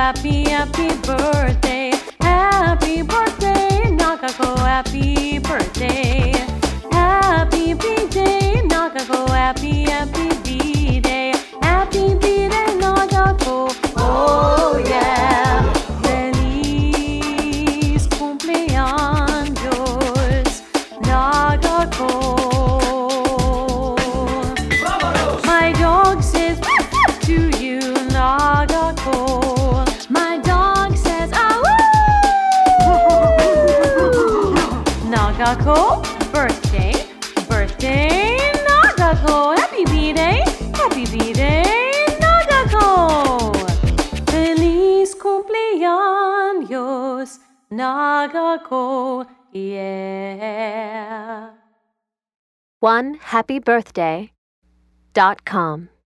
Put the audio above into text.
happy, happy birthday. Happy birthday, Nagako, happy birthday. Happy B-Day, Nagako, happy, happy B-Day. Happy B-Day, Nagako, oh yeah. Feliz cumpleaños, Nagako. My dog says to you, Nagako. My dog says, Nagako, birthday, birthday, Nagako. Happy B-Day, happy B-Day, Nagako. Feliz cumpleaños, Nagako, yeah. OneHappyBirthday.com